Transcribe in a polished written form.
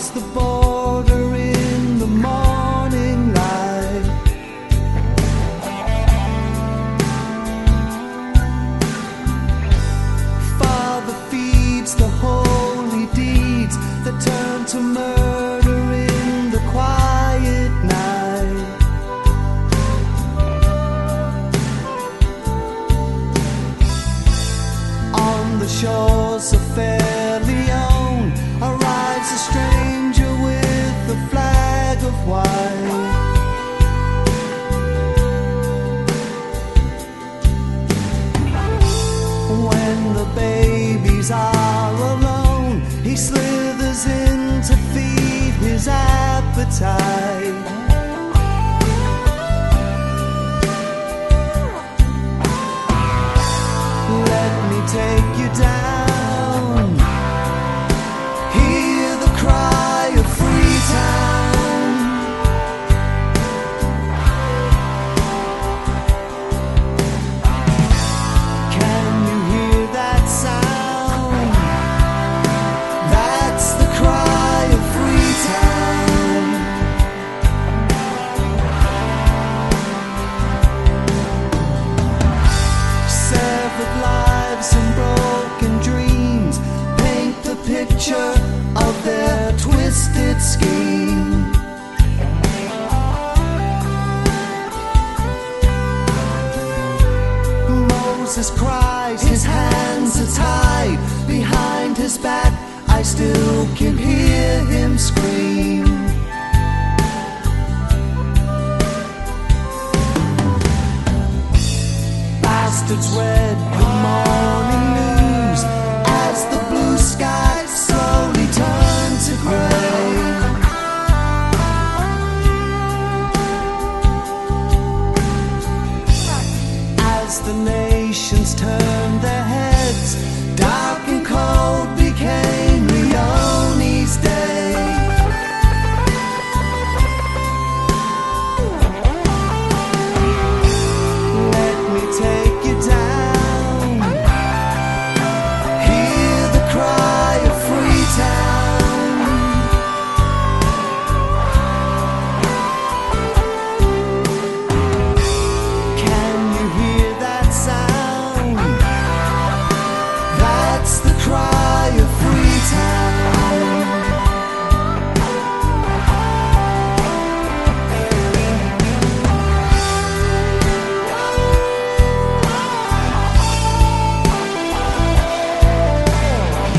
across the border in the morning light. Father feeds the holy deeds that turn to murder in the quiet night. On the shores of Fair Leone arrives a stranger with a flag of white. When the babies are alone, he slithers in to feed his appetite. Let me take you down. Hear the cry of Freetown. Can you hear that sound? That's the cry of Freetown. Severed lives and broken dreams paint the picture of their twisted scheme. Moses cries, his hands are tied behind his back. I still can hear him scream. Bastards read the morning news as the blue sky slowly turned to gray. As the nations turned their